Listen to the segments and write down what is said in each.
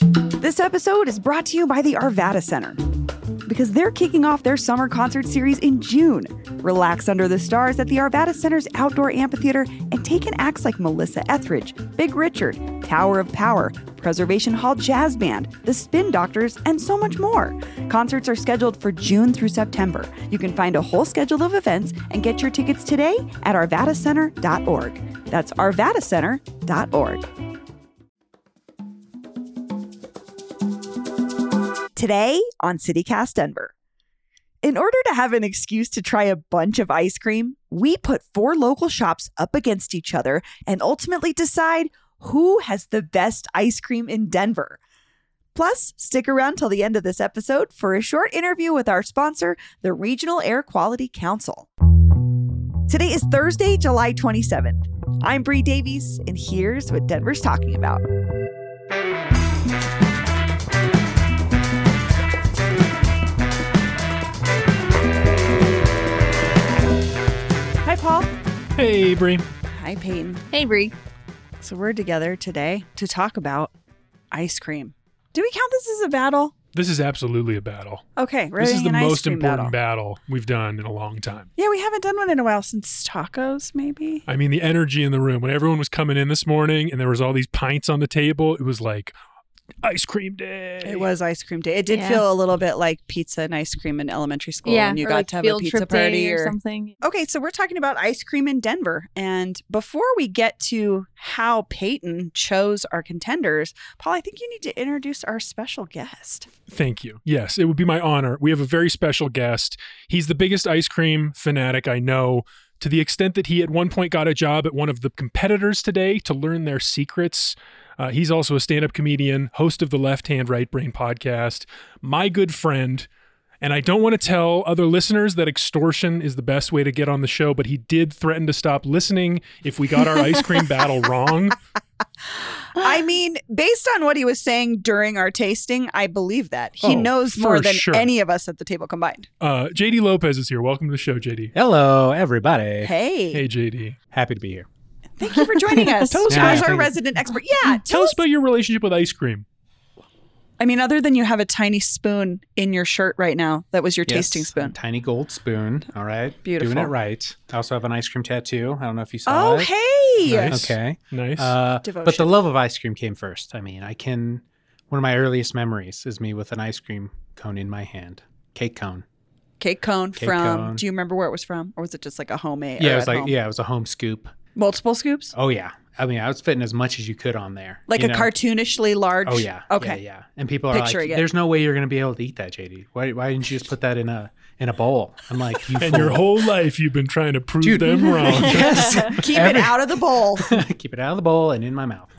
This episode is brought to you by the Arvada Center, because they're kicking off their summer concert series in June. Relax under the stars at the Arvada Center's outdoor amphitheater and take in acts like Melissa Etheridge, Big Richard, Tower of Power, Preservation Hall Jazz Band, The Spin Doctors, and so much more. Concerts are scheduled for June through September. You can find a whole schedule of events and get your tickets today at arvadacenter.org. That's arvadacenter.org. Today on CityCast Denver. In order to have an excuse to try a bunch of ice cream, we put 4 local shops up against each other and ultimately decide who has the best ice cream in Denver. Plus, stick around till the end of this episode for a short interview with our sponsor, the Regional Air Quality Council. Today is Thursday, July 27th. I'm Bree Davies, and here's what Denver's talking about. Hi, Paul. Hey, Bree. Hi, Peyton. Hey, Bree. So we're together today to talk about ice cream. Do we count this as a battle? This is absolutely a battle. Okay, we're This is having the an ice most cream important battle we've done in a long time. Yeah, we haven't done one in a while since tacos, maybe. I mean, the energy in the room, when everyone was coming in this morning and there was all these pints on the table, it was like ice cream day. It was ice cream day. It did Yeah. feel a little bit like pizza and ice cream in elementary school Yeah, when you or got like to have a field pizza trip day party or something. Okay, so we're talking about ice cream in Denver. And before we get to how Peyton chose our contenders, Paul, I think you need to introduce our special guest. Thank you. Yes, it would be my honor. We have a very special guest. He's the biggest ice cream fanatic I know, to the extent that he at one point got a job at one of the competitors today to learn their secrets. He's also a stand-up comedian, host of the Left Hand Right Brain podcast, my good friend. And I don't want to tell other listeners that extortion is the best way to get on the show, but he did threaten to stop listening if we got our ice cream battle wrong. I mean, based on what he was saying during our tasting, I believe that. He knows more for than sure. any of us at the table combined. JD Lopez is here. Welcome to the show, JD. Hello, everybody. Hey. Hey, JD. Happy to be here. Thank you for joining us. Tell us as about- our resident expert. Yeah. Tell us about your relationship with ice cream. I mean, other than you have a tiny spoon in your shirt right now, that was your tasting Yes, spoon. a tiny gold spoon. All right. Beautiful. Doing it right. I also have an ice cream tattoo. I don't know if you saw Oh, it. hey. Nice. Okay. Nice. But Devotion. the love of ice cream came first. I mean, one of my earliest memories is me with an ice cream cone in my hand. Cake cone. Cake cone Cake from, cone. do you remember where it was from? Or was it just like a homemade? Yeah, or it was at like, home? it was a home scoop. Multiple scoops? Oh, yeah. I mean, I was fitting as much as you could on there. Like you a know? cartoonishly large? Oh, yeah. Okay. Yeah. And people are Picturing like, it. there's no way you're going to be able to eat that, JD. Why didn't you just put that in a bowl? I'm like, you and fool. your whole life you've been trying to prove Dude. them wrong. Yes. Keep it out of the bowl. Keep it out of the bowl and in my mouth.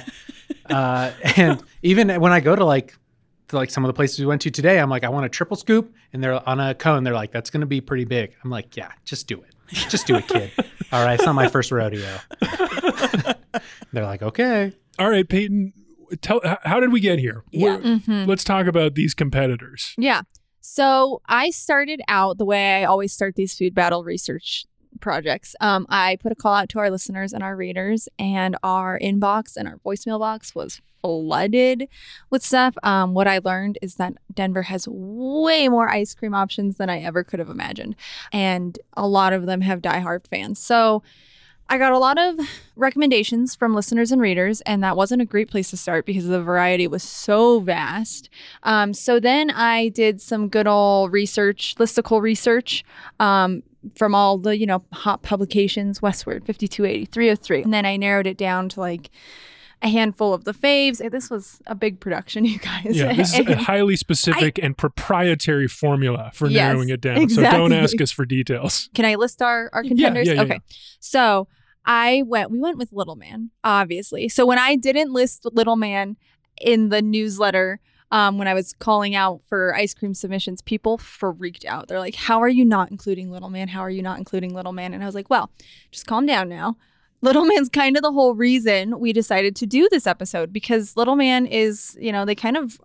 And even when I go to like some of the places we went to today, I'm like, I want a triple scoop, and they're on a cone. They're like, that's going to be pretty big. I'm like, yeah, just do it. Just do it, kid. All right, it's not my first rodeo. They're like, okay. All right, Peyton, how did we get here? Yeah. Let's talk about these competitors. Yeah. So I started out the way I always start these food battle research projects. I put a call out to our listeners and our readers, and our inbox and our voicemail box was flooded with stuff. What I learned is that Denver has way more ice cream options than I ever could have imagined. And a lot of them have diehard fans. So I got a lot of recommendations from listeners and readers, and that wasn't a great place to start because the variety was so vast. So then I did some good old research, listicle research, from all the, hot publications, Westward, 5280, 303. And then I narrowed it down to like a handful of the faves. This was a big production, you guys. Yeah, this is a highly specific and proprietary formula for Yes, narrowing it down. exactly. So don't ask us for details. Can I list our contenders? yeah, Okay. yeah. So we went with Little Man, obviously. So when I didn't list Little Man in the newsletter, when I was calling out for ice cream submissions, people freaked out. They're like, how are you not including Little Man? How are you not including Little Man? And I was like, well, just calm down now. Little Man's kind of the whole reason we decided to do this episode, because Little Man is, they kind of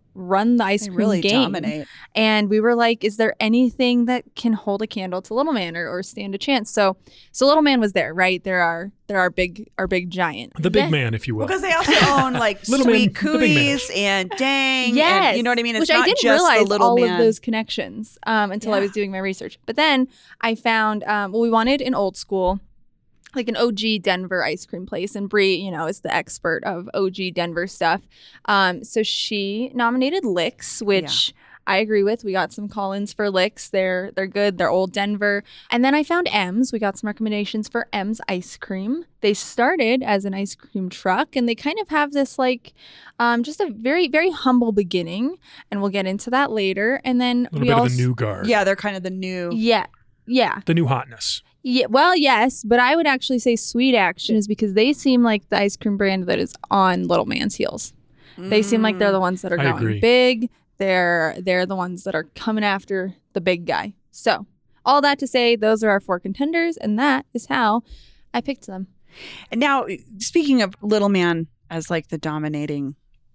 run the ice They cream really game. dominate. And we were like, is there anything that can hold a candle to Little Man or stand a chance? So Little Man was there, right? They're our big giant. The big man, if you will. Because they also own like Little Sweet Man, the big man. Cooies and Dang. Yes. And, you know what I mean? It's Which not I didn't just realize the Little all Man. of those connections until I Yeah. was doing my research. But then I found, we wanted an old school, like an OG Denver ice cream place. And Brie, is the expert of OG Denver stuff. So she nominated Licks, which I agree with. We got some call-ins for Licks. They're good. They're old Denver. And then I found M's. We got some recommendations for M's ice cream. They started as an ice cream truck, and they kind of have this like just a very, very humble beginning. And we'll get into that later. And then A little bit of the new guard. Yeah, they're kind of the new. Yeah. The new hotness. Yeah, well, yes, but I would actually say Sweet Action is because they seem like the ice cream brand that is on Little Man's heels. They seem like they're the ones that are I going agree. big. They're the ones that are coming after the big guy. So, all that to say, those are our 4 contenders, and that is how I picked them. And now, speaking of Little Man as like the dominating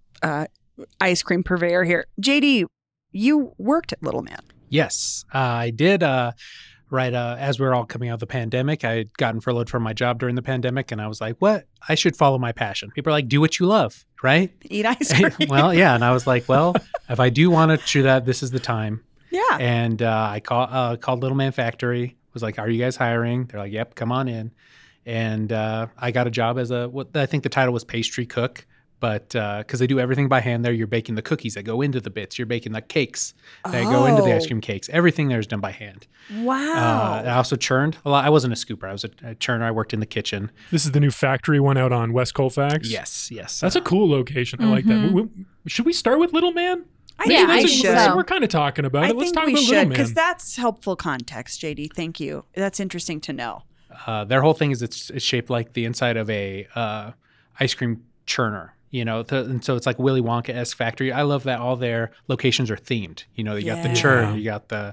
ice cream purveyor here, JD, you worked at Little Man. Yes, I did. Right as we were all coming out of the pandemic, I had gotten furloughed from my job during the pandemic, and I was like, what? I should follow my passion. People are like, do what you love, right? Eat ice cream. Well, yeah. And I was like, well, if I do want to do that, this is the time. Yeah. And I called Little Man Factory, was like, are you guys hiring? They're like, yep, come on in. And I got a job as what I think the title was pastry cook. But because they do everything by hand there, you're baking the cookies that go into the bits. You're baking the cakes that go into the ice cream cakes. Everything there is done by hand. Wow. I also churned a lot. I wasn't a scooper. I was a churner. I worked in the kitchen. This is the new factory one out on West Colfax. Yes. That's a cool location. I like that. Should we start with Little Man? I Yeah, think I we think should. so. We're kind of talking about I it. Let's think talk we about should Little Man. because that's helpful context, JD. Thank you. That's interesting to know. Their whole thing is it's shaped like the inside of a ice cream churner. And so it's like Willy Wonka-esque factory. I love that all their locations are themed. You got the churn, you got the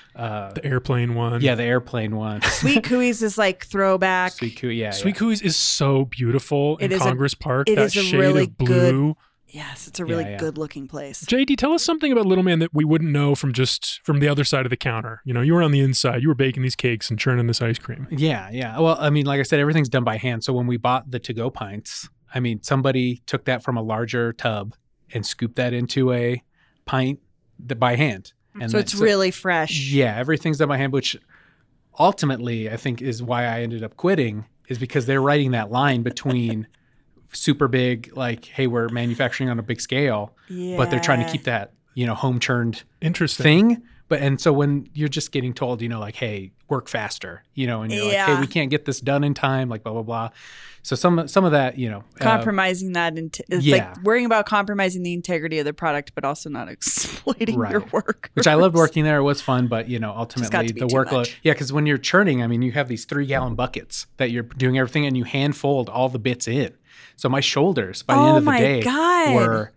airplane one. Yeah, the airplane one. Sweet Cooies is like throwback. Sweet Cooey, yeah. Sweet Cooies is so beautiful It in is Congress Park. it That is a shade really of blue. Yes, it's a really Yeah. good looking place. JD, tell us something about Little Man that we wouldn't know from the other side of the counter. You were on the inside. You were baking these cakes and churning this ice cream. Yeah. Well, I mean, like I said, everything's done by hand. So when we bought the to-go pints, I mean, somebody took that from a larger tub and scooped that into a pint by hand. And So it's really fresh. Yeah, everything's done by hand, which ultimately I think is why I ended up quitting, is because they're writing that line between super big, like, hey, we're manufacturing on a big scale, but they're trying to keep that, home churned Interesting. thing. And so when you're just getting told, like, hey, work faster, and you're like, hey, we can't get this done in time, like blah, blah, blah. So some of that, compromising that it's like worrying about compromising the integrity of the product, but also not exploiting your work. Which I loved working there. It was fun, but Just got ultimately to be the too workload. much. Yeah, because when you're churning, I mean, you have these 3-gallon buckets that you're doing everything, and you hand fold all the bits in. So my shoulders by the end of the day were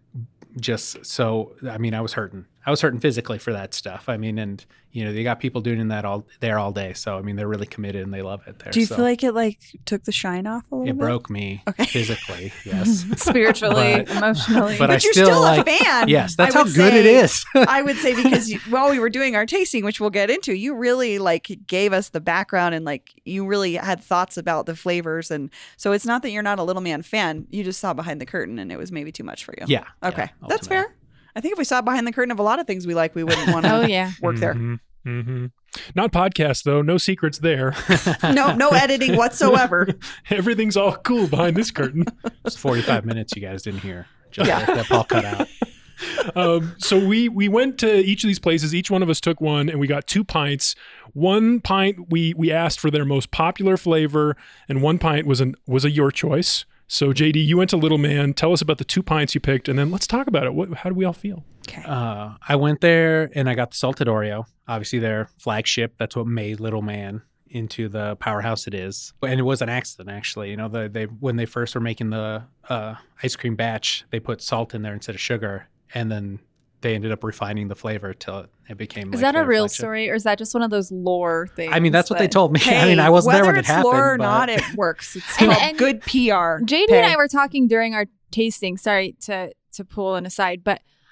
just so. I mean, I was hurting. I was hurting physically for that stuff. I mean, and they got people doing that all day. So I mean, they're really committed and they love it there. Do you feel like it took the shine off a little bit? It broke me physically, yes. Spiritually, emotionally. But you're still a fan. Yes, that's I how would good say. it is. I would say because while we were doing our tasting, which we'll get into, you really gave us the background and you really had thoughts about the flavors. And so it's not that you're not a Little Man fan. You just saw behind the curtain and it was maybe too much for you. Yeah. Okay. Yeah, That's ultimately. fair. I think if we saw behind the curtain of a lot of things we like, we wouldn't want to Oh, yeah. work there. Mm-hmm. Not podcast, though. No secrets there. No editing whatsoever. Everything's all cool behind this curtain. It's 45 minutes you guys didn't hear. Just that Paul cut out. So we went to each of these places. Each one of us took one, and we got 2 pints. 1 pint we asked for their most popular flavor, and 1 pint was a your choice. So JD, you went to Little Man. Tell us about the 2 pints you picked, and then let's talk about it. How do we all feel? Okay. I went there and I got the salted Oreo, obviously their flagship. That's what made Little Man into the powerhouse it is. And it was an accident, actually. They when they first were making the ice cream batch, they put salt in there instead of sugar, and then they ended up refining the flavor till it became. Is that a their real flagship. story, or is that just one of those lore things? I mean, that's what they told me. Hey, I mean, I wasn't there when whether it it's happened. lore or but- not, it works. It's And- called and good PR. JD and I were talking during our tasting. Sorry to pull an aside, but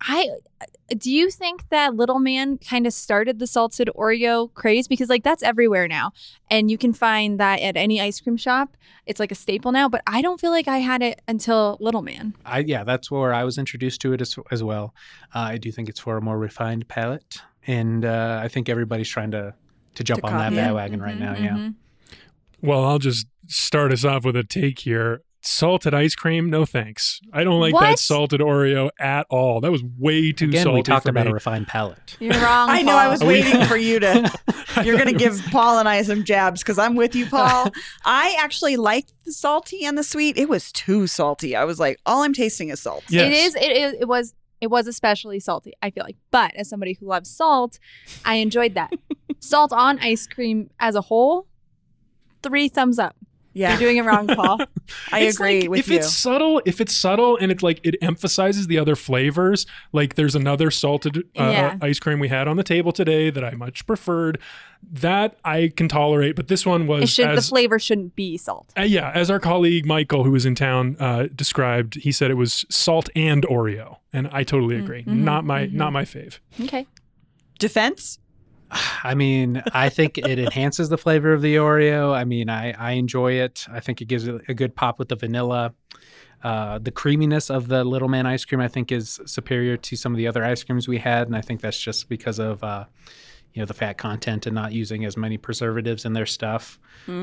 Do you think that Little Man kind of started the salted Oreo craze? Because like that's everywhere now. And you can find that at any ice cream shop. It's like a staple now, but I don't feel like I had it until Little Man. That's where I was introduced to it as well. I do think it's for a more refined palate. And I think everybody's trying to jump on that copy it. bandwagon right now. Yeah. Well, I'll just start us off with a take here. Salted ice cream, no thanks. I don't like that What? salted Oreo at all. That was way too Again, salty we talked for about me. a refined palate. You're wrong. I know. Paul. I was waiting for you to. You're going to give Paul and I some jabs because I'm with you, Paul. I actually liked the salty and the sweet. It was too salty. I was like, all I'm tasting is salt. Yes. It was especially salty, I feel like. But as somebody who loves salt, I enjoyed that. Salt on ice cream as a whole, 3 thumbs up. Yeah, You're doing it wrong, Paul. I It's agree like, with if you. it's subtle and it's like it emphasizes the other flavors, like there's another salted Yeah. ice cream we had on the table today that I much preferred, that I can tolerate, but this one was The flavor shouldn't be salt. as our colleague Michael, who was in town, described, he said it was salt and Oreo, and I totally agree. Not my fave. Okay. Defense? I mean, I think it enhances the flavor of the Oreo. I mean, I enjoy it. I think it gives it a good pop with the vanilla. The creaminess of the Little Man ice cream, I think, is superior to some of the other ice creams we had, and I think that's just because of the fat content and not using as many preservatives in their stuff.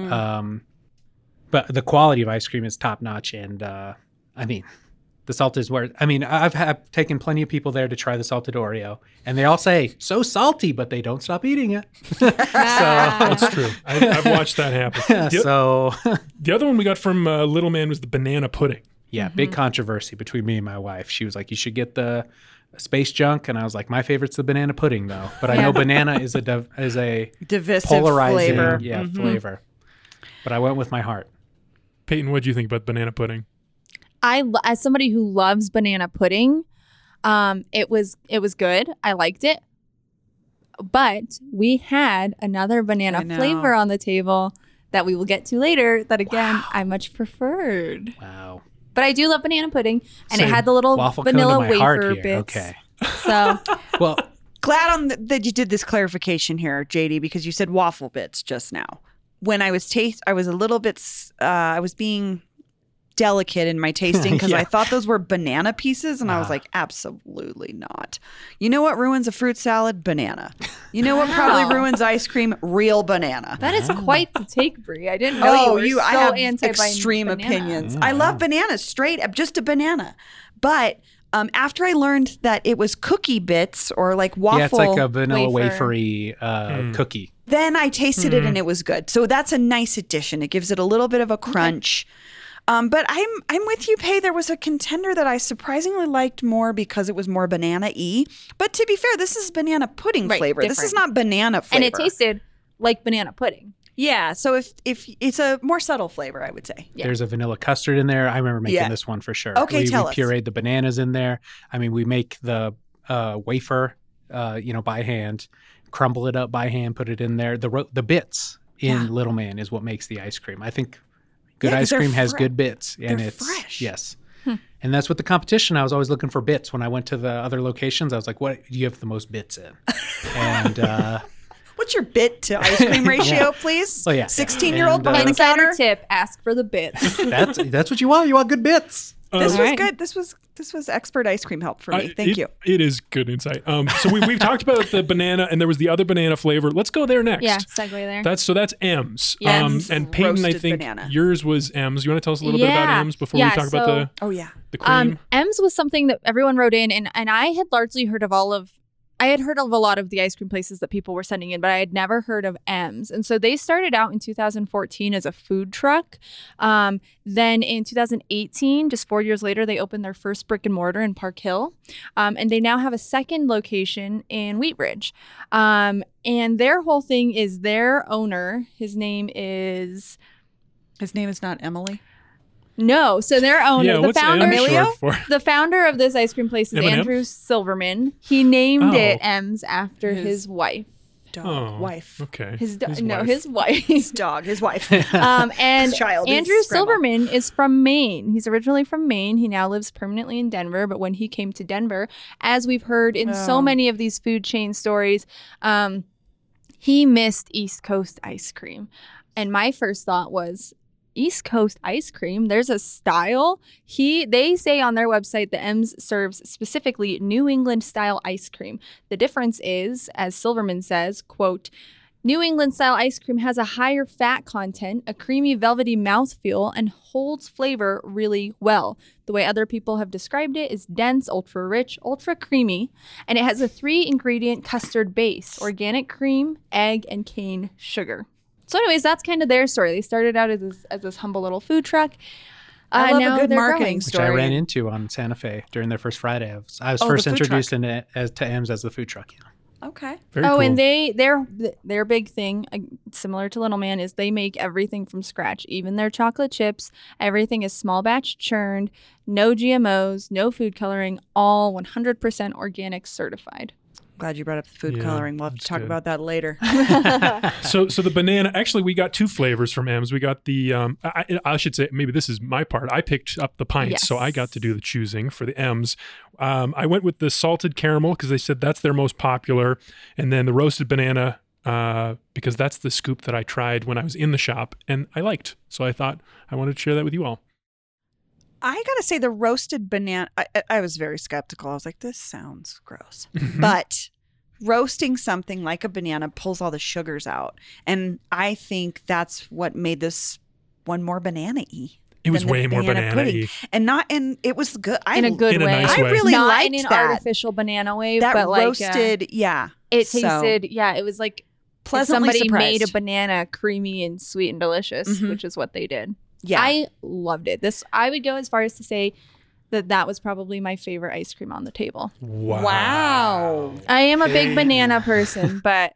But the quality of ice cream is top notch, and I mean, the salt is where. I mean, I've taken plenty of people there to try the salted Oreo, and they all say so salty, but they don't stop eating it. That's true. I've watched that happen. So The other one we got from Little Man was the banana pudding. yeah, big controversy between me and my wife. She was like, "You should get the space junk," and I was like, "My favorite's the banana pudding, though." But I know banana is a Divisive polarizing flavor. flavor. But I went with my heart. Peyton, what do you think about banana pudding? As somebody who loves banana pudding, it was good. I liked it. But we had another banana I know. flavor on the table that we will get to later that, again, I much preferred. Wow. But I do love banana pudding. And Same. it had the little Waffle cone vanilla to my heart wafer here. bits. Okay. So, Well, Glad that you did this clarification here, JD, because you said waffle bits just now. When I was I was a little bit, I was being delicate in my tasting because I thought those were banana pieces, and I was like, absolutely not. You know what ruins a fruit salad? Banana. You know what probably Wow. ruins ice cream? Real banana. that is quite the take, Brie. I didn't know you were I so have anti extreme banana. opinions. I love bananas, straight up, just a banana. But after I learned that it was cookie bits or like waffle, yeah, it's like a vanilla wafer. wafery cookie. then I tasted it and it was good. So that's a nice addition. It gives it a little bit of a crunch. But I'm with you, Pei. There was a contender that I surprisingly liked more because it was more banana-y. But to be fair, this is banana pudding Right, flavor. This is different. not banana flavor. And it tasted like banana pudding. Yeah, so if it's a more subtle flavor, I would say. Yeah. There's a vanilla custard in there. I remember making Yeah. this one for sure. Okay, we tell us. pureed the bananas in there. I mean, we make the wafer, by hand, crumble it up by hand, put it in there. The bits in Little Man is what makes the ice cream. I think good Yeah, 'cause ice they're cream has fre- good bits, and they're it's fresh. yes. And that's what the competition. I was always looking for bits. When I went to the other locations, I was like, "What do you have the most bits in?" And What's your bit to ice cream ratio, please? Oh, yeah. 16-year-old And, behind the Insider counter. tip, ask for the bits. that's what you want. You want good bits. This was Alright. good. This was expert ice cream help for me. Thank you. It is good insight. So we've talked about the banana, and there was the other banana flavor. Let's go there next. Yeah, segue there. That's M's. Yes. And Peyton, I Roasted think banana. yours was M's. You want to tell us a little bit about Yeah. M's before we Yeah, talk about so- the Oh yeah. cream? M's was something that everyone wrote in, and I had largely heard of I had heard of a lot of the ice cream places that people were sending in, but I had never heard of M's. And so they started out in 2014 as a food truck. Then in 2018, just 4 years later, they opened their first brick and mortar in Park Hill. And they now have a second location in Wheat Ridge. And their whole thing is their owner, his name is... His name is not Emily. No, so their owner, yeah, the what's founder... M short for? The founder of this ice cream place is M&M's? Andrew Silverman. He named Oh. it M's after His- his wife. wife. Okay. His wife. wife. His dog, his wife. And His child, his Andrew grandma. Silverman is from Maine. He's originally from Maine. He now lives permanently in Denver. But when he came to Denver, as we've heard in so many of these food chain stories, he missed East Coast ice cream. And my first thought was, East Coast ice cream, there's a style. They say on their website that M's serves specifically New England style ice cream. The difference is, as Silverman says, quote, New England style ice cream has a higher fat content, a creamy velvety mouthfeel, and holds flavor really well. The way other people have described it is dense, ultra rich, ultra creamy, and it has a 3-ingredient custard base, organic cream, egg, and cane sugar. So anyways, that's kind of their story. They started out as this humble little food truck. I love now a good they're marketing growing. Which story. I ran into on Santa Fe during their first Friday. I was Oh, first the food introduced to M's as the food truck. Yeah. Okay. Very Oh, cool. and their big thing, similar to Little Man, is they make everything from scratch. Even their chocolate chips, everything is small batch churned, no GMOs, no food coloring, all 100% organic certified. Glad you brought up the food Yeah, coloring. We'll have to that's talk good. about that later. So the banana, actually we got 2 flavors from M's. We got the, I should say, maybe this is my part. I picked up the pints, so I got to do the choosing for the M's. I went with the salted caramel because they said that's their most popular. And then the roasted banana because that's the scoop that I tried when I was in the shop and I liked. So I thought I wanted to share that with you all. I gotta say, the roasted banana, I was very skeptical. I was like, this sounds gross. But roasting something like a banana pulls all the sugars out. And I think that's what made this one more banana-y. It was than the way more pudding. banana-y. It was good. In a good In a way. nice I way. really Not liked in an that. artificial banana way, That but like roasted, yeah. it So, tasted, it was like pleasantly somebody made a surprised. banana creamy and sweet and delicious, Mhm. which is what they did. Yeah. I loved it. I would go as far as to say that was probably my favorite ice cream on the table. Wow. I am a big banana person, but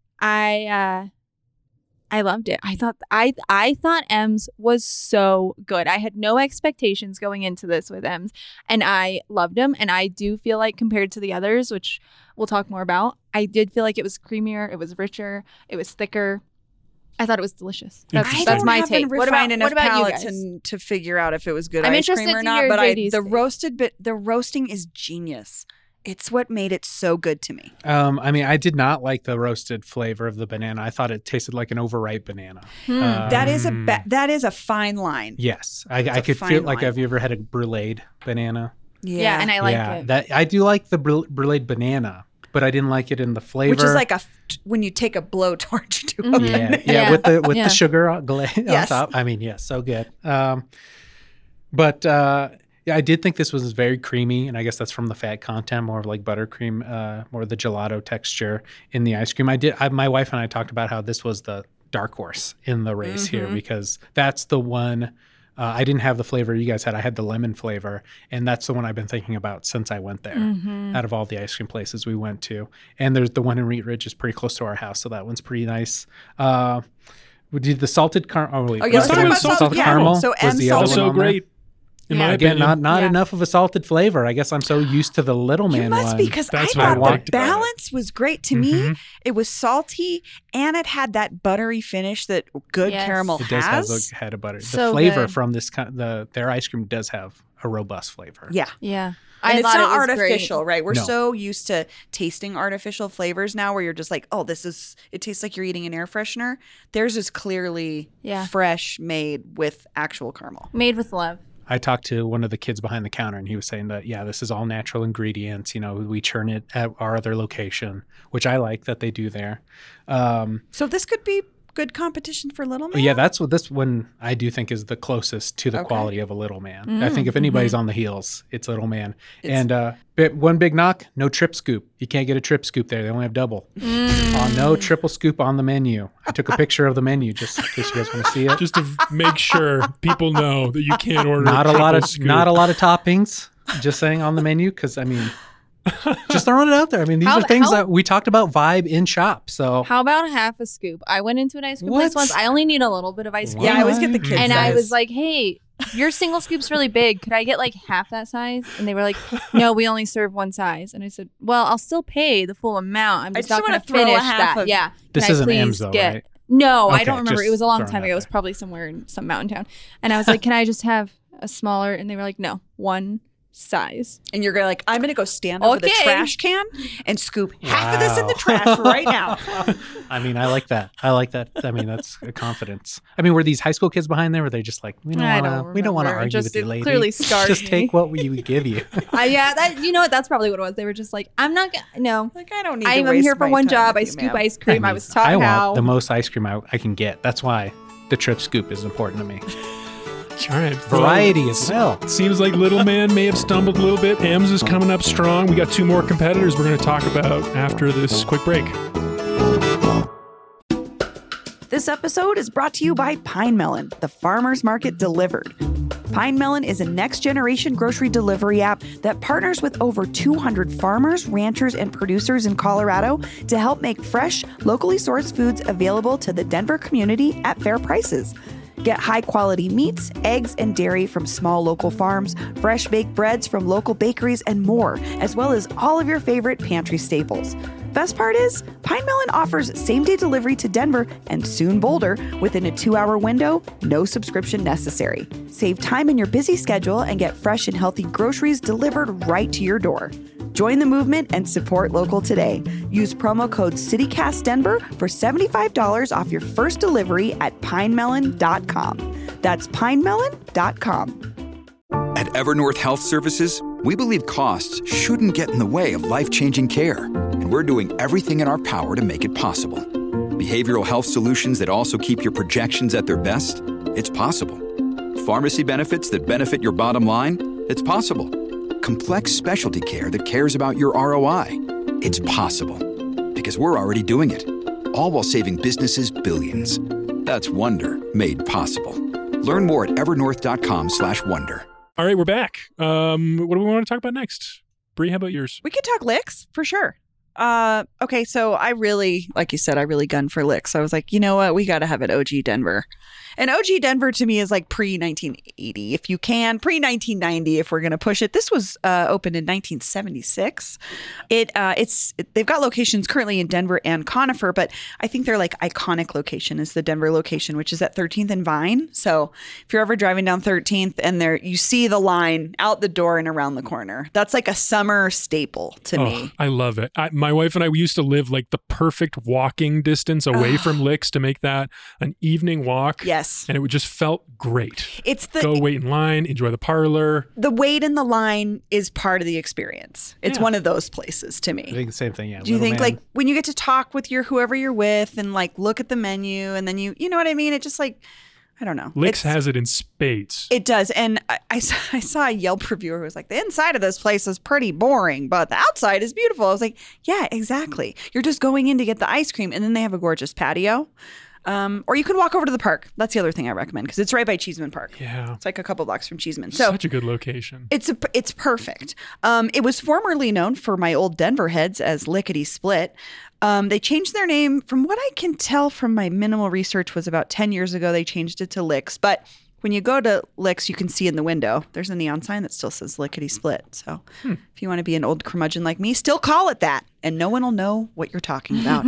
I loved it. I thought M's was so good. I had no expectations going into this with M's, and I loved them. And I do feel like compared to the others, which we'll talk more about, I did feel like it was creamier, it was richer, it was thicker. I thought it was delicious. Interesting. That's my I don't take. have What about refined enough what about you palates guys? to figure out if it was good I'm ice interested cream or to not. hear But JD's the roasting is genius. It's what made it so good to me. I mean, I did not like the roasted flavor of the banana. I thought it tasted like an overripe banana. That is a fine line. Yes, I a could fine feel like. line. Have you ever had a bruleed banana? Yeah, and I like it. That I do like the bruleed banana, but I didn't like it in the flavor. Which is like when you take a blowtorch to a Mhm. banana. yeah, with the Yeah. sugar on Yes. top. I mean, yes, so good. Yeah, I did think this was very creamy, and I guess that's from the fat content, more of like buttercream, more of the gelato texture in the ice cream. My wife and I talked about how this was the dark horse in the race here because that's the one. I didn't have the flavor you guys had. I had the lemon flavor, and that's the one I've been thinking about since I went there. Out of all the ice cream places we went to, and there's the one in Wheat Ridge is pretty close to our house, so that one's pretty nice. We did the salted caramel. Oh, wait, yeah, let's talk about salted caramel. So was M the other salted- one Also on there. great. In my Again, opinion. not Yeah. enough of a salted flavor. I guess I'm so used to the Little Man You must one. be, because I That's what I thought the liked about it. balance was great. To me, it was salty and it had that buttery finish that good Yes. caramel It does has. have a head of butter. The So flavor good. from this their ice cream does have a robust flavor. Yeah. Yeah. And it's thought not it was artificial, right? We're No. so used to tasting artificial flavors now where you're just like, oh, it tastes like you're eating an air freshener. Theirs is clearly Yeah. fresh, made with actual caramel. Great. Made with love. I talked to one of the kids behind the counter, and he was saying that, yeah, this is all natural ingredients. You know, we churn it at our other location, which I like that they do there. So this could be good competition for Little Man? Yeah, that's what this one I do think is the closest to the Okay. quality of a Little Man. I think if anybody's Mm-hmm. on the heels, it's Little Man. It's- And one big knock, no trip scoop. You can't get a trip scoop there. They only have double. No triple scoop on the menu. I took a picture of the menu just in case you guys want to see it. Just to make sure people know that you can't order Not a lot triple of scoop. not a lot of toppings. Just saying on the menu because I mean, just throwing it out there. I mean, these How- are things how- that we talked about vibe in shop. So How about half a scoop? I went into an ice cream What? place once. I only need a little bit of ice cream. Yeah, I always get the kids. And I size. was like, hey, your single scoop's really big. Could I get like half that size? And they were like, no, we only serve one size. And I said, well, I'll still pay the full amount. I'm just not going to finish that. Yeah. This isn't M's though, right? No, Okay, I don't remember. It was a long time ago. there. It was probably somewhere in some mountain town. And I was like, can I just have a smaller? And they were like, no, one size. And you're going like, I'm going to go stand over the Okay. trash can and scoop half of this in the trash right now. I mean, I like that. I mean, that's a confidence. I mean, were these high school kids behind there? Were they just like, we don't want to remember. argue with you, It lady. clearly scarred Just me. take what we give you. Yeah, that you know what? That's probably what it was. They were just like, I'm not gonna. No, Like, I don't need to I'm waste here for my one time job. with I you, scoop ma'am. ice cream. I was taught I how. want the most ice cream I can get. That's why the trip scoop is important to me. All right. Variety as well. Seems like Little Man may have stumbled a little bit. M's is coming up strong. We got 2 more competitors we're going to talk about after this quick break. This episode is brought to you by Pine Melon, the farmer's market delivered. Pine Melon is a next-generation grocery delivery app that partners with over 200 farmers, ranchers, and producers in Colorado to help make fresh, locally sourced foods available to the Denver community at fair prices. Get high-quality meats, eggs, and dairy from small local farms, fresh baked breads from local bakeries, and more, as well as all of your favorite pantry staples. Best part is, Pine Melon offers same-day delivery to Denver and soon Boulder within a 2-hour window, no subscription necessary. Save time in your busy schedule and get fresh and healthy groceries delivered right to your door. Join the movement and support local today. Use promo code CityCastDenver for $75 off your first delivery at pinemelon.com. That's pinemelon.com. At Evernorth Health Services, we believe costs shouldn't get in the way of life-changing care, and we're doing everything in our power to make it possible. Behavioral health solutions that also keep your projections at their best? It's possible. Pharmacy benefits that benefit your bottom line? It's possible. Complex specialty care that cares about your ROI? It's possible. Because we're already doing it. All while saving businesses billions. That's Wonder made possible. Learn more at evernorth.com/wonder. All right, we're back. What do we want to talk about next? Bree, how about yours? We could talk licks for sure. Okay, so I really, like you said, I really gunned for licks. I was like, you know what? We got to have an OG Denver. And OG Denver to me is like pre-1980, if you can, pre-1990, if we're going to push it. This was opened in 1976. They've got locations currently in Denver and Conifer, but I think their like iconic location is the Denver location, which is at 13th and Vine. So if you're ever driving down 13th and there you see the line out the door and around the corner, that's like a summer staple to me. I love it. My wife and I, we used to live like the perfect walking distance away from Licks to make that an evening walk. Yes. And it would just felt great. It's Go wait in line, enjoy the parlor. The wait in the line is part of the experience. It's Yeah. one of those places to I me. think the same thing. Yeah. Do you Little think man. like when you get to talk with whoever you're with and like look at the menu and then you know what I mean? It just like, I don't know. Licks It's- has it in spades. It does. And I saw a Yelp reviewer who was like, the inside of this place is pretty boring, but the outside is beautiful. I was like, yeah, exactly. You're just going in to get the ice cream and then they have a gorgeous patio. Or you can walk over to the park. That's the other thing I recommend because it's right by Cheeseman Park. Yeah. It's like a couple blocks from Cheeseman. So Such a good location. it's perfect. It was formerly known for my old Denver heads as Lickety Split. They changed their name, from what I can tell from my minimal research, was about 10 years ago. They changed it to Licks. But when you go to Licks, you can see in the window, there's a neon sign that still says Lickety Split. So if you want to be an old curmudgeon like me, still call it that. And no one will know what you're talking about.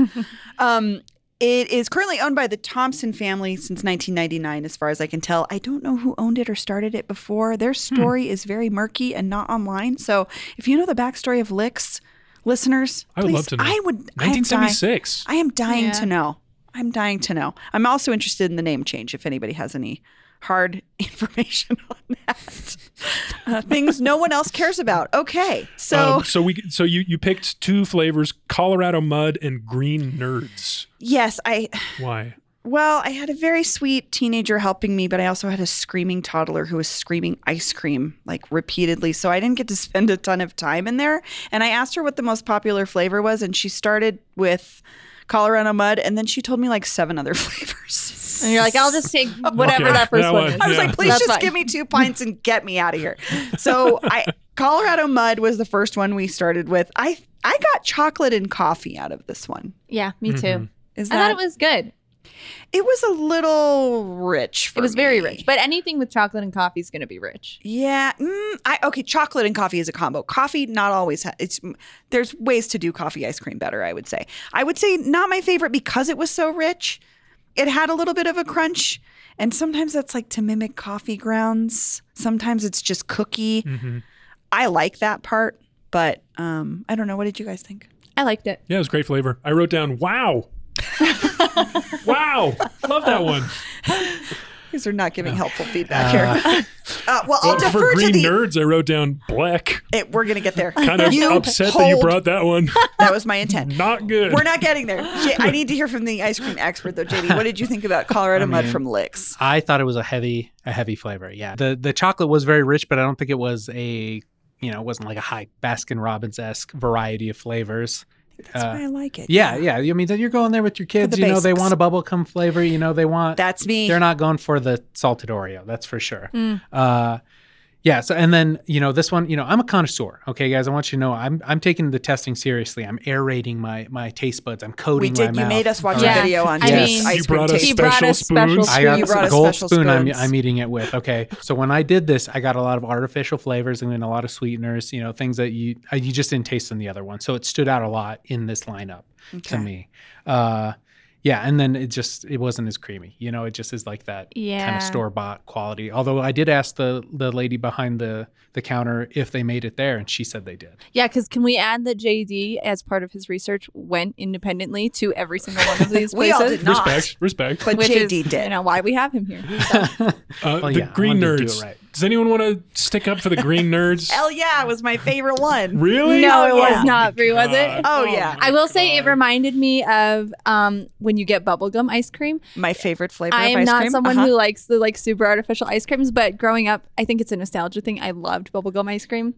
It is currently owned by the Thompson family since 1999, as far as I can tell. I don't know who owned it or started it before. Their story is very murky and not online. So if you know the backstory of Licks, listeners, I would please, love to know. I am 1976. I am dying Yeah. to know. I'm dying to know. I'm also interested in the name change if anybody has any hard information on that. Things no one else cares about. Okay. So So you picked 2 flavors, Colorado Mud and Green Nerds. yes, Why? Well, I had a very sweet teenager helping me, but I also had a screaming toddler who was screaming ice cream like repeatedly. So I didn't get to spend a ton of time in there. And I asked her what the most popular flavor was, and she started with Colorado Mud, and then she told me like 7 other flavors. And you're like, I'll just take whatever Okay. that first That one one. is. I was Yeah. like, please That's just fine. give me 2 pints and get me out of here. So Colorado Mud was the first one we started with. I got chocolate and coffee out of this one. Yeah, me too. Is I thought it was good. It was a little rich for It was very me. rich, but anything with chocolate and coffee is going to be rich. Yeah. Okay. Chocolate and coffee is a combo. Coffee, not always. There's ways to do coffee ice cream better, I would say. I would say not my favorite because it was so rich. It had a little bit of a crunch. And sometimes that's like to mimic coffee grounds. Sometimes it's just cookie. Mm-hmm. I like that part, but I don't know. What did you guys think? I liked it. Yeah, it was great flavor. I wrote down, wow. Wow. Love that one. These are not giving helpful feedback here. Well, I'll For defer to green the. nerds, I wrote down black. We're going to get there. Kind of upset that you brought that one. That was my intent. Not good. We're not getting there. I need to hear from the ice cream expert, though. JD, what did you think about Colorado Mud from Licks? I thought it was a heavy flavor. Yeah, the chocolate was very rich, but I don't think it was it wasn't like a high Baskin Robbins-esque variety of flavors. That's why I like it. Yeah. I mean, you're going there with your kids. the They basics. want a bubblegum flavor. They want. That's me. They're not going for the salted Oreo. That's for sure. Yeah. So, and then, this one, I'm a connoisseur. Okay, guys, I want you to know I'm taking the testing seriously. I'm aerating my taste buds. I'm coating my mouth. You made us watch Yeah. a video on I Jay's mean- ice You cream brought us taste. He brought special us special spoons. I got You brought a us gold special spoon spoons. I'm eating it with. Okay. So when I did this, I got a lot of artificial flavors and then a lot of sweeteners, things that you just didn't taste in the other one. So it stood out a lot in this lineup to me. Yeah, and then it wasn't as creamy. It just is like that kind Yeah. of store-bought quality. Although I did ask the lady behind the counter if they made it there, and she said they did. Yeah, because can we add that JD, as part of his research, went independently to every single one of these places? We all did not. Respect. But Which JD is, did. why we have him here. The I green wanted to do nerds. it right. Does anyone want to stick up for the green nerds? Hell yeah, it was my favorite one. Really? No, it yeah. was not Brie, was it? God. Oh, yeah. I will say it God. reminded me of when you get bubblegum ice cream. My favorite flavor I of am ice not cream. someone who likes the super artificial ice creams, but growing up, I think it's a nostalgia thing. I loved bubblegum ice cream.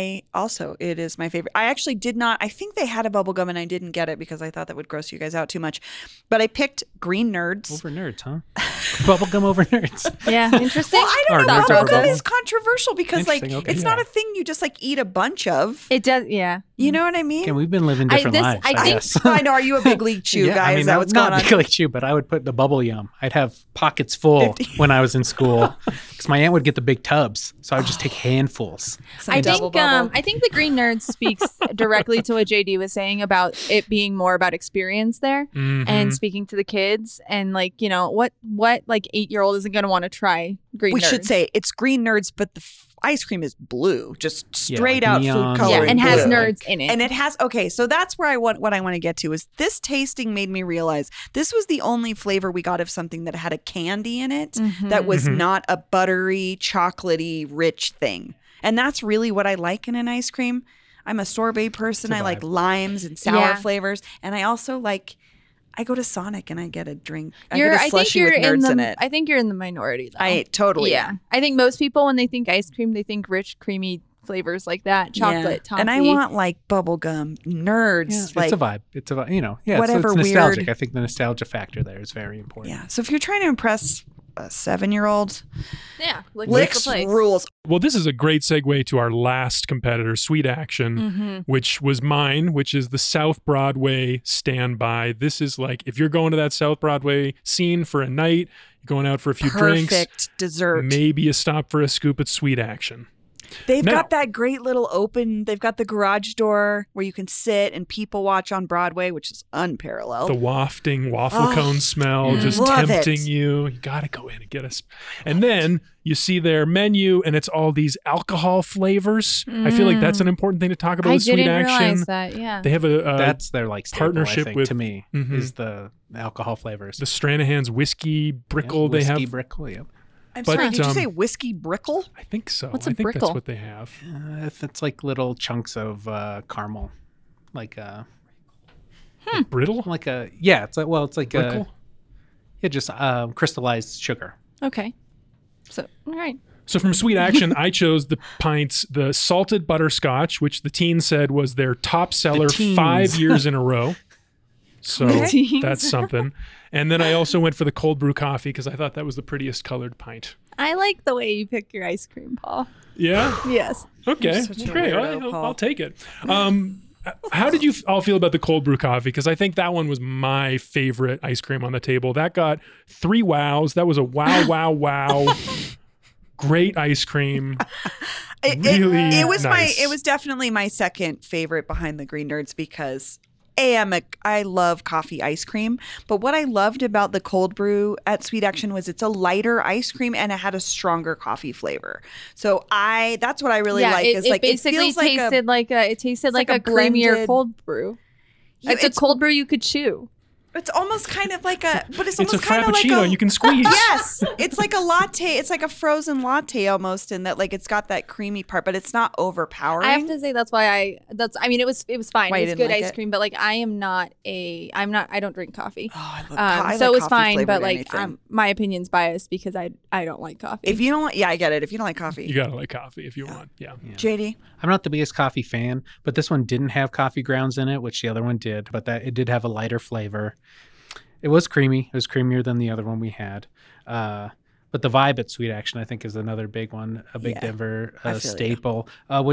It is my favorite. I actually did not, I think they had a bubble gum and I didn't get it because I thought that would gross you guys out too much. But I picked Green Nerds. Over nerds, huh? Bubblegum over nerds. Yeah, interesting. Well, I don't Or know. nerds over Bubblegum bubble. is controversial because Interesting, okay. it's not a thing you just eat a bunch of. It does, yeah. You know what I mean? Yeah, we've been living different lives, I think- guess. I know. Are you a big league chew Yeah, guy? I mean, Is that what's not going on? big like chew, but I would put the bubble yum. I'd have pockets full 50. when I was in school because my aunt would get the big tubs, so I would just take handfuls. I double think bubble. I think the Green Nerd speaks directly to what JD was saying about it being more about experience there Mhm. and speaking to the kids and what 8-year-old isn't going to want to try Green We Nerds. should say it's Green Nerds, but the ice cream is blue, just straight like out neon. food coloring. and has blue. nerds in it. And it has so that's where what I want to get to is this tasting made me realize this was the only flavor we got of something that had a candy in it that was not a buttery, chocolatey, rich thing. And that's really what I like in an ice cream. I'm a sorbet person. I like limes and sour Yeah. flavors, and I also I go to Sonic and I get a drink. I You're- get a I think slushie you're with nerds in in the. it. I think you're in the minority though. I totally Yeah, I think most people when they think ice cream, they think rich, creamy flavors like that, chocolate, toffee. And I want bubblegum, nerds, Yeah, it's a vibe. It's a vibe. Yeah, whatever it's nostalgic. weird- I think the nostalgia factor there is very important. Yeah. So if you're trying to impress a 7-year-old, yeah, Licks rules. Well, this is a great segue to our last competitor, Sweet Action, which was mine, which is the South Broadway Standby. This is if you're going to that South Broadway scene for a night, you're going out for a few drinks, Perfect dessert. maybe a stop for a scoop at Sweet Action. They've Now- got that great little they've got the garage door where you can sit and people watch on Broadway, which is unparalleled. The wafting waffle cone smell just Love tempting it. you. You got to go in and get us. And then you see their menu and it's all these alcohol flavors. I feel like that's an important thing to talk about I with Sweet didn't Action. realize that. Yeah, They have a That's their staple, partnership I think, with- to me Mhm. is the alcohol flavors. the Stranahan's whiskey brickle they Whiskey have. brickle, yeah. I'm but, sorry, did you um, say whiskey brickle? I think so. What's I a think brickle? that's what they have. It's like little chunks of caramel, Brittle? it's like Brickle? just crystallized sugar. okay. So all right. So from Sweet Action, I chose the pints, the salted butterscotch, which the teens said was their top seller teens. 5 years in a row. So The teens. that's something. And then I also went for the cold brew coffee because I thought that was the prettiest colored pint. I like the way you pick your ice cream, Paul. Yeah? Yes. Okay. such a Great. weirdo, I'll Paul. take it. How did you all feel about the cold brew coffee? Because I think that one was my favorite ice cream on the table. That got 3 wows. That was a wow. Great ice cream. Really it was nice. it was definitely my second favorite behind the Green Nerds because I love coffee ice cream, but what I loved about the cold brew at Sweet Action was it's a lighter ice cream and it had a stronger coffee flavor. So that's what I really like. It basically tasted like a creamier blended cold brew. It's a cold brew you could chew. It's almost kind of like it's a almost kind of like frappuccino you can squeeze. Yes, it's like a latte. It's like a frozen latte almost, in that like it's got that creamy part, but it's not overpowering. I have to say that's why it was fine. Why you It was didn't good like ice it? cream, but like I don't drink coffee. Oh, I love So it was coffee fine, but flavored like anything. my opinion's biased because I don't like coffee. If you don't, I get it. If you don't like coffee, You gotta like coffee if you want. Yeah. JD. I'm not the biggest coffee fan, but this one didn't have coffee grounds in it, which the other one did, but it did have a lighter flavor. It was creamy. It was creamier than the other one we had. But the vibe at Sweet Action, I think, is another big one, a big Denver staple.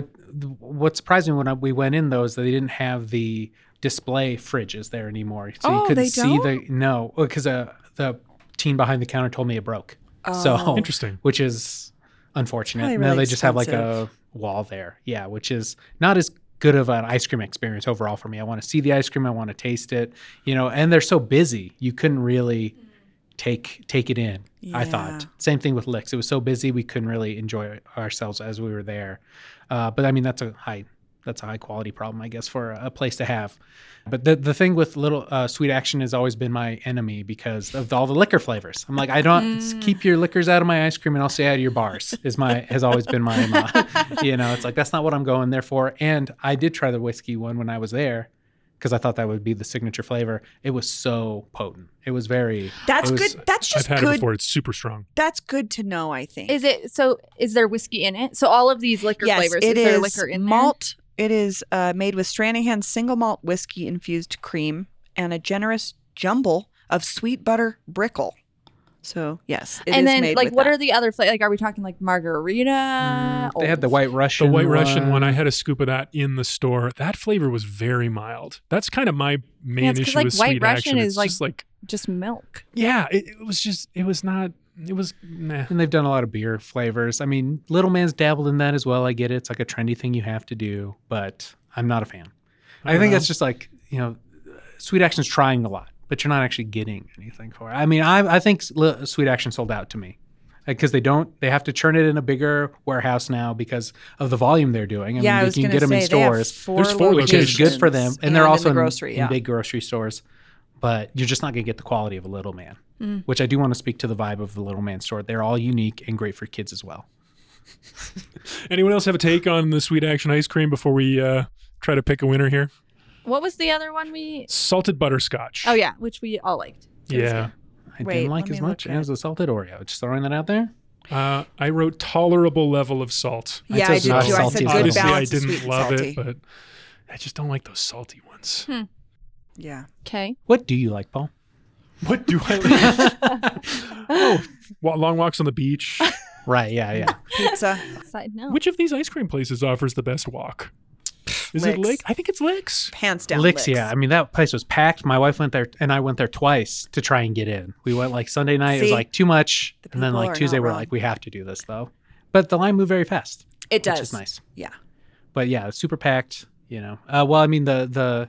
What surprised me when we went in, though, is that they didn't have the display fridges there anymore. So you couldn't see because the teen behind the counter told me it broke. So Interesting. Which is unfortunate. Probably Now really they just have like expensive. a wall there. Yeah, which is not as good of an ice cream experience overall for me. I want to see the ice cream. I want to taste it, and they're so busy. You couldn't really take it in. I thought same thing with Licks. It was so busy. We couldn't really enjoy ourselves as we were there. But I mean, that's a high quality problem, I guess, for a place to have. But the thing with little Sweet Action has always been my enemy because of all the liquor flavors. I'm like, I don't keep your liquors out of my ice cream and I'll stay out of your bars. Has always been my it's like that's not what I'm going there for. And I did try the whiskey one when I was there because I thought that would be the signature flavor. It was so potent. It was very. That's good. That's just I've had good. it before. It's super strong. That's good to know. I think. Is there whiskey in it? So all of these liquor flavors, It is there is liquor in malt. It is made with Stranahan's single malt whiskey infused cream and a generous jumble of sweet butter brickle. So yes, it and is then made like with what that. are the other flavors? Like are we talking like margarita? They had the White Russian. The White Russian one, I had a scoop of that in the store. That flavor was very mild. That's kind of my main it's 'cause, issue like, with White Sweet Russian Action. is, It's like, just like, just milk. yeah, it was meh. And they've done a lot of beer flavors. I mean, Little Man's dabbled in that as well. I get it. It's like a trendy thing you have to do, but I'm not a fan. I think that's just like, Sweet Action's trying a lot, but you're not actually getting anything for it. I mean, I think Sweet Action sold out to me because they have to churn it in a bigger warehouse now because of the volume they're doing. I mean, I was you can going get to them in say they have stores, There's 4 which is good for them. And they're also in the grocery, in big grocery stores, but you're just not going to get the quality of a Little Man, which I do want to speak to the vibe of the Little Man store. They're all unique and great for kids as well. Anyone else have a take on the Sweet Action ice cream before we try to pick a winner here? What was the other one Salted butterscotch. Oh yeah, which we all liked. So it was Yeah. I Wait, didn't like let as me much look at as the salted Oreo. Just throwing that out there. I wrote tolerable level of salt. Yeah, I'd I say did not too. I salty said as good well. Obviously, I balance of didn't sweet and love salty. it, but I just don't like those salty ones. Yeah. Okay. What do you like, Paul? What do I like? Long walks on the beach. Right, yeah. Pizza. Side note. Which of these ice cream places offers the best walk? Is it Licks. Lick? I think it's Licks. Hands down. Licks, yeah. I mean, that place was packed. My wife went there, and I went there twice to try and get in. We went like Sunday night. It was See? like too much. The And then people like are Tuesday, not we're wrong. like, we have to do this though. But the line moved very fast. It does. Which is nice. Yeah. But yeah, it's super packed, Well, I mean, the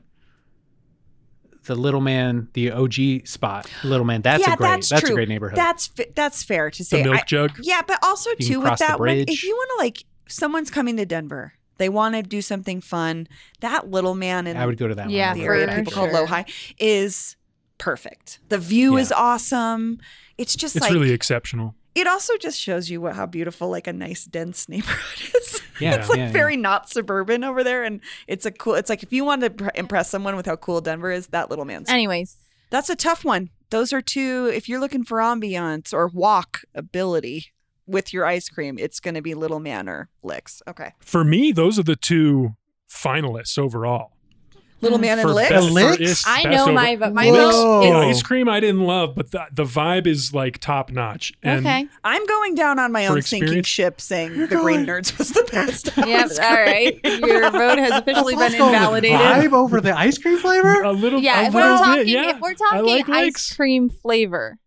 Little Man, the OG spot, Little Man, that's a great neighborhood. That's fair to The say. milk jug. Yeah, but also can too with cross the that one, bridge. if you want to like someone's coming to Denver, they want to do something fun. That Little Man in I would go to that Yeah, one. the for area people call sure. Low is perfect. The view is Yeah. awesome. It's just It's like really exceptional. it also just shows you how beautiful like a nice dense neighborhood is. Yeah, it's like yeah, very not suburban over there, and it's like if you want to impress someone with how cool Denver is, that Little Man's. Anyways, That's a tough one. Those are two. If you're looking for ambiance or walkability with your ice cream, it's going to be Little Man or Licks. Okay. For me, those are the 2 finalists overall. Little Man and For Licks. best- Licks? for is I best know over- my vote. My Whoa. vote The is ice cream I didn't love, but the vibe is like top notch. And okay. I'm going down on my For own sinking experience? ship saying the Green Nerds was the best. Yep. All right. Your vote has officially been Let's go with invalidated. vibe over the ice cream flavor? a little, Yeah, a if we're little talking, bit, yeah. if we're I talking like ice Licks. cream flavor,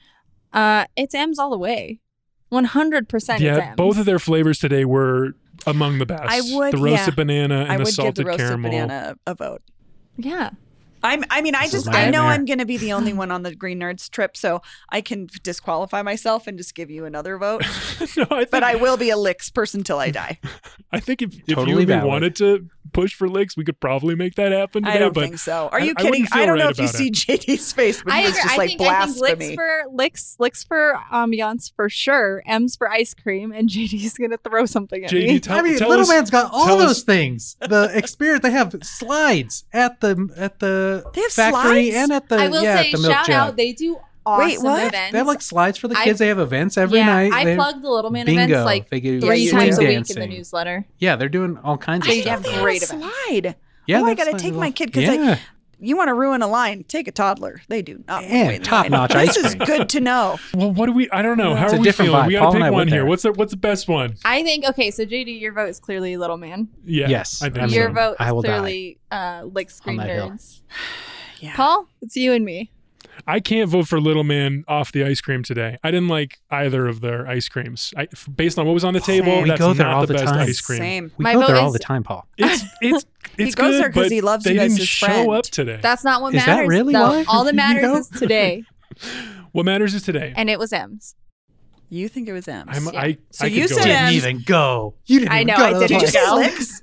it's M's all the way. 100% it's Yeah, M's. both of their flavors today were among the best. I would- the roasted yeah. banana and I the would give salted the roasted caramel. banana a vote. Yeah. I mean, This is my I know nightmare. I'm going to be the only one on the Green Nerds trip, so I can disqualify myself and just give you another vote. No, But I will be a Licks person till I die. I think if Totally you and me valid. wanted to push for Licks, we could probably make that happen today. I don't but think so. Are you I kidding? wouldn't feel I don't know right if you about see it. JD's face, but I he was agree. just I like think blasphemy. licks for ambiance for sure. M's for ice cream, and JD's gonna throw something at JD, me. tell, I mean, tell Little us, Man's got all tell those us- things. The experience, they have slides at the They have factory slides? and at the I will at say, the milk shout jug. out, they do awesome Wait, what? events. They have like slides for the I- kids. They have events every night. I They- plug the Little Man bingo. events like They do 3 swing times a week in dancing. the newsletter. Yeah, they're doing all kinds I of didn't They know have stuff. they great had a events. slide. Yeah, oh, I that's got to like take a my little- kid because yeah. you want to ruin a line, take a toddler. They do not. And wait in top-notch line. ice This is cream. good to know. Well, what do we? I don't know. How It's are a we different feeling? vibe. We got Paul to and I pick one went here. there. What's the best one? I think okay. So JD, your vote is clearly Little Man. Yeah. Yes, I think I mean, Your so. vote I is will die clearly like Screen on that hill. Nerds. Yeah. Paul, it's you and me. I can't vote for Little Man off the ice cream today. I didn't like either of their ice creams. Based on what was on the table, Same. We that's go there not all the the best time. ice cream. Same. We My go vote there all is- the time, Paul. It's He goes good, there 'cause but he loves they you as didn't his show friend. up today. That's not what Is that matters. really though. why All that you matters go? is today, What matters is today. and it was M's. You think it was M's? I you could go said with- M's. Didn't even go. You didn't I even know, go. I to the didn't Did you place. say go. Licks?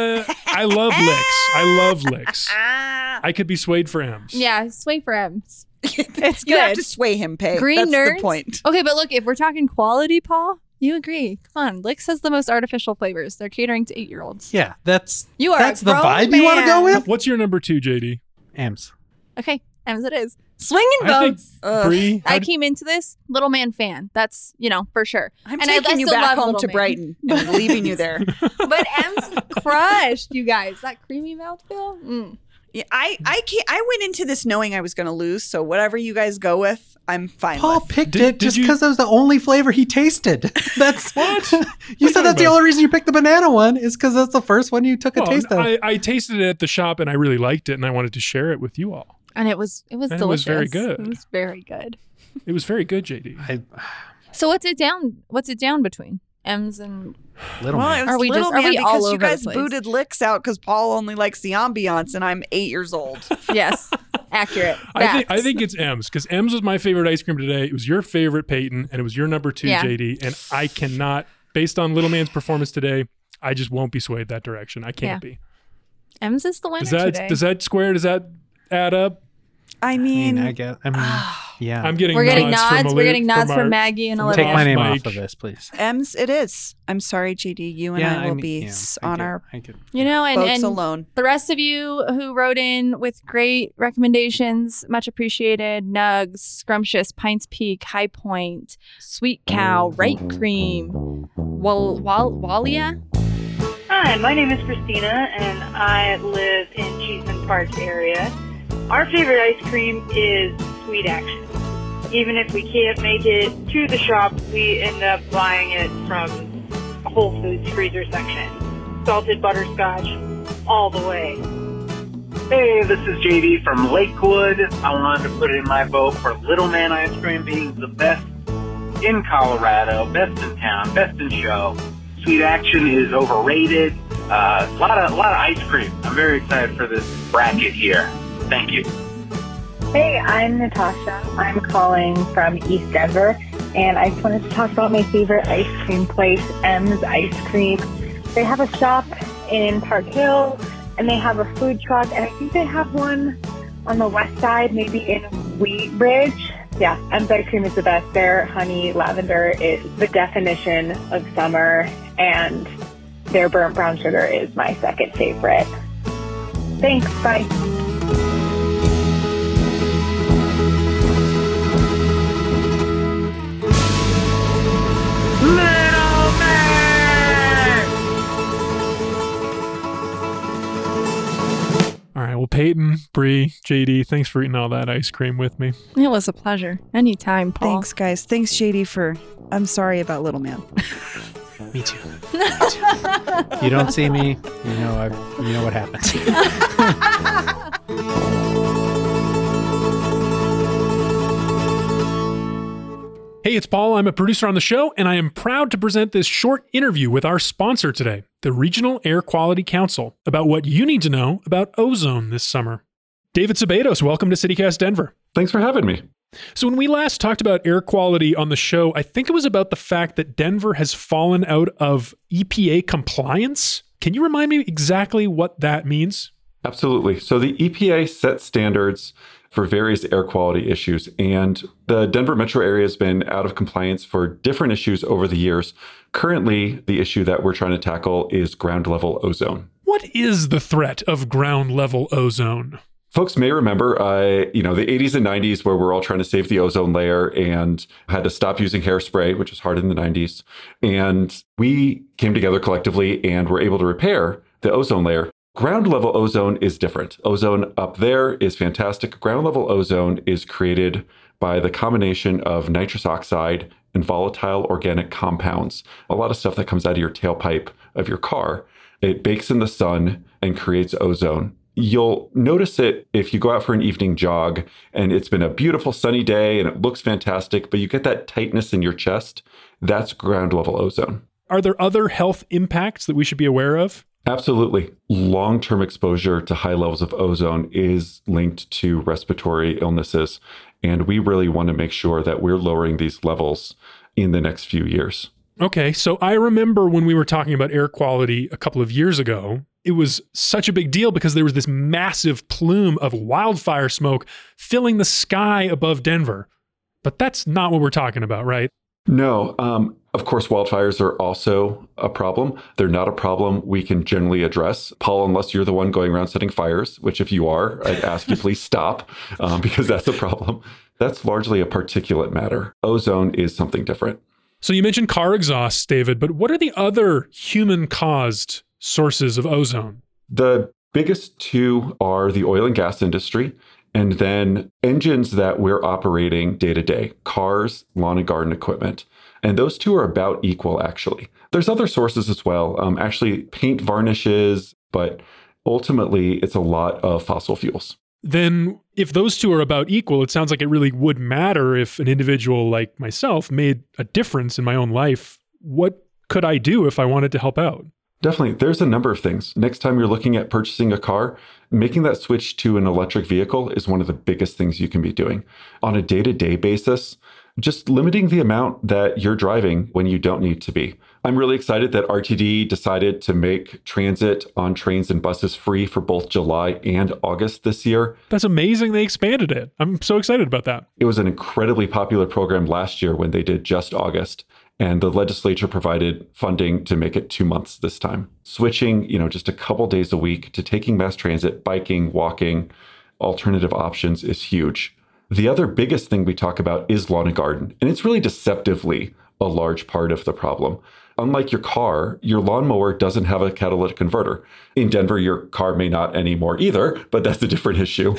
I love Licks. I love Licks. Ah. I could be swayed for M's. Yeah, sway for M's. It's You have good. to sway him, Pay. Green That's Nerds. the point. Okay, but look, if we're talking quality, Paul, you agree. Come on, Licks has the most artificial flavors. They're catering to 8-year-olds. Yeah, that's You are that's a the grown vibe you want to go man. with. What's your number 2, JD? M's. Okay, M's it is. Swinging I think votes. Ugh. Bree. I came into this Little Man fan. That's, for sure. I'm And I taking you still back love home Little to Man. Brighton and leaving you there. But M's crushed, you guys. That creamy mouthfeel. Mm. Yeah, I can't. I went into this knowing I was going to lose, so whatever you guys go with, I'm fine Paul with. picked Did- it did just you- because that was the only flavor he tasted. That's What? you What are said you that's the talking only reason you picked the banana one is because that's the first one you took a Well, taste of. I tasted it at the shop and I really liked it and I wanted to share it with you all. And it was delicious. it was very good. It was very good. It was very good, JD. So what's it down between? M's and Little Well, man. it was Are we Little just- are Man we all because you over the guys place? booted Licks out because Paul only likes the ambiance, and I'm 8 years old. yes, accurate. I Facts. think it's M's because M's was my favorite ice cream today. It was your favorite, Peyton, and it was your number 2, Yeah. JD. And I cannot, based on Little Man's performance today, I just won't be swayed that direction. I can't be. M's is the winner Does that today. does that square? Does that add up? I mean, I guess. Yeah. I'm getting We're getting nods. nods. From We're getting nods our- from Maggie and from Olivia. Take my name Mike. off of this, please. M's it is. I'm sorry, JD. You and I will be on our and boats alone. the rest of you who wrote in with great recommendations, much appreciated. Nugs, Scrumptious, Pints Peak, High Point, Sweet Cow, Right Cream, Walia. Hi, my name is Christina, and I live in Cheeseman Park area. Our favorite ice cream is Sweet Action. Even if we can't make it to the shop, we end up buying it from Whole Foods freezer section. Salted butterscotch all the way. Hey, this is JD from Lakewood. I wanted to put in my vote for Little Man ice cream being the best in Colorado, best in town, best in show. Sweet Action is overrated. A lot of ice cream. I'm very excited for this bracket here. Thank you. Hey, I'm Natasha. I'm calling from East Denver, and I just wanted to talk about my favorite ice cream place, M's Ice Cream. They have a shop in Park Hill, and they have a food truck, and I think they have one on the west side, maybe in Wheat Ridge. Yeah, M's Ice Cream is the best. Their honey lavender is the definition of summer, and their burnt brown sugar is my second favorite. Thanks, bye. All right, Well, Peyton, Bree, JD, thanks for eating all that ice cream with me. It was a pleasure. Anytime, Paul. Thanks, guys. Thanks, JD, for... I'm sorry about Little Man. Me too. If you don't see me, you know what happens. Hey, it's Paul. I'm a producer on the show, and I am proud to present this short interview with our sponsor today, the Regional Air Quality Council, about what you need to know about ozone this summer. David Sabatos, welcome to CityCast Denver. Thanks for having me. So when we last talked about air quality on the show, I think it was about the fact that Denver has fallen out of EPA compliance. Can you remind me exactly what that means? Absolutely. So the EPA sets standards for various air quality issues, and the Denver metro area has been out of compliance for different issues over the years. Currently, the issue that we're trying to tackle is ground level ozone. What is the threat of ground level ozone? Folks may remember, the 80s and 90s where we're all trying to save the ozone layer and had to stop using hairspray, which was hard in the 90s. And we came together collectively and were able to repair the ozone layer. Ground level ozone is different. Ozone up there is fantastic. Ground level ozone is created by the combination of nitrous oxide and volatile organic compounds. A lot of stuff that comes out of your tailpipe of your car. It bakes in the sun and creates ozone. You'll notice it if you go out for an evening jog and it's been a beautiful sunny day and it looks fantastic, but you get that tightness in your chest. That's ground level ozone. Are there other health impacts that we should be aware of? Absolutely. Long-term exposure to high levels of ozone is linked to respiratory illnesses. And we really want to make sure that we're lowering these levels in the next few years. Okay, so I remember when we were talking about air quality a couple of years ago, it was such a big deal because there was this massive plume of wildfire smoke filling the sky above Denver. But that's not what we're talking about, right? No. Of course, wildfires are also a problem. They're not a problem we can generally address. Paul, unless you're the one going around setting fires, which if you are, I'd ask you please stop because that's a problem. That's largely a particulate matter. Ozone is something different. So you mentioned car exhausts, David, but what are the other human-caused sources of ozone? The biggest two are the oil and gas industry, and then engines that we're operating day to day, cars, lawn and garden equipment. And those two are about equal, actually. There's other sources as well, actually paint varnishes, but ultimately it's a lot of fossil fuels. Then if those two are about equal, it sounds like it really would matter if an individual like myself made a difference in my own life. What could I do if I wanted to help out? Definitely. There's a number of things. Next time you're looking at purchasing a car, making that switch to an electric vehicle is one of the biggest things you can be doing. On a day-to-day basis, just limiting the amount that you're driving when you don't need to be. I'm really excited that RTD decided to make transit on trains and buses free for both July and August this year. That's amazing they expanded it. I'm so excited about that. It was an incredibly popular program last year when they did just August. And the legislature provided funding to make it 2 months this time. Switching, just a couple days a week to taking mass transit, biking, walking, alternative options is huge. The other biggest thing we talk about is lawn and garden. And it's really deceptively a large part of the problem. Unlike your car, your lawnmower doesn't have a catalytic converter. In Denver, your car may not anymore either, but that's a different issue.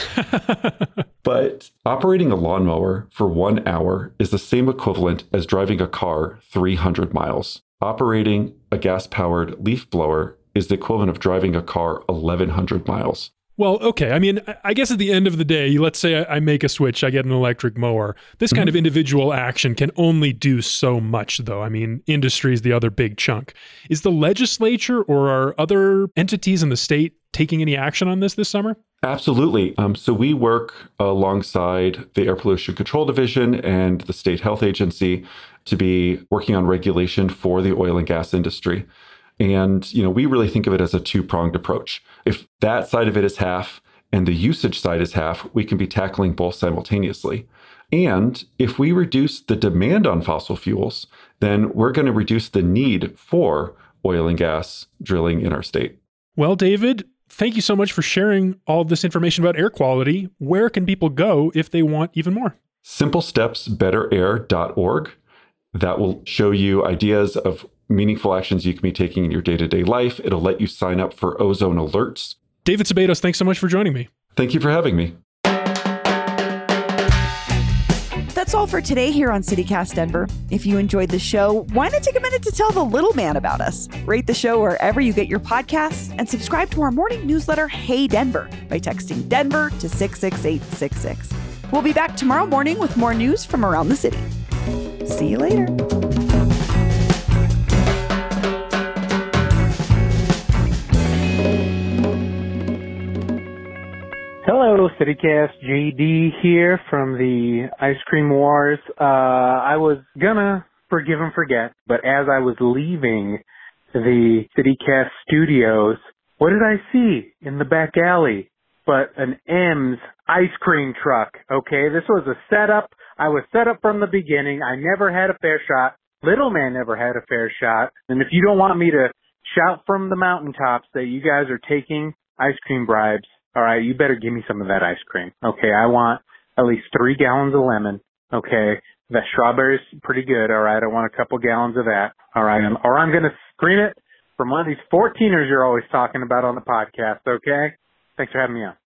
But operating a lawnmower for 1 hour is the same equivalent as driving a car 300 miles. Operating a gas-powered leaf blower is the equivalent of driving a car 1,100 miles. Well, okay. I mean, I guess at the end of the day, let's say I make a switch, I get an electric mower. This kind of individual action can only do so much, though. I mean, industry is the other big chunk. Is the legislature or are other entities in the state taking any action on this summer? Absolutely. So we work alongside the Air Pollution Control Division and the State Health Agency to be working on regulation for the oil and gas industry. And, we really think of it as a two-pronged approach. If that side of it is half and the usage side is half, we can be tackling both simultaneously. And if we reduce the demand on fossil fuels, then we're going to reduce the need for oil and gas drilling in our state. Well, David, thank you so much for sharing all of this information about air quality. Where can people go if they want even more? SimpleStepsBetterAir.org. That will show you ideas of meaningful actions you can be taking in your day-to-day life. It'll let you sign up for ozone alerts. David Sabatos, thanks so much for joining me. Thank you for having me. That's all for today here on CityCast Denver. If you enjoyed the show, why not take a minute to tell the little man about us? Rate the show wherever you get your podcasts and subscribe to our morning newsletter, Hey Denver, by texting Denver to 66866. We'll be back tomorrow morning with more news from around the city. See you later. Hello, CityCast JD here from the Ice Cream Wars. I was gonna forgive and forget, but as I was leaving the CityCast studios, what did I see in the back alley but an M's ice cream truck? Okay, this was a setup. I was set up from the beginning. I never had a fair shot. Little man never had a fair shot. And if you don't want me to shout from the mountaintops that you guys are taking ice cream bribes, all right, you better give me some of that ice cream. Okay, I want at least 3 gallons of lemon. Okay, that strawberry's pretty good. All right, I want a couple gallons of that. All right, or I'm going to scream it from one of these 14ers you're always talking about on the podcast. Okay, thanks for having me on.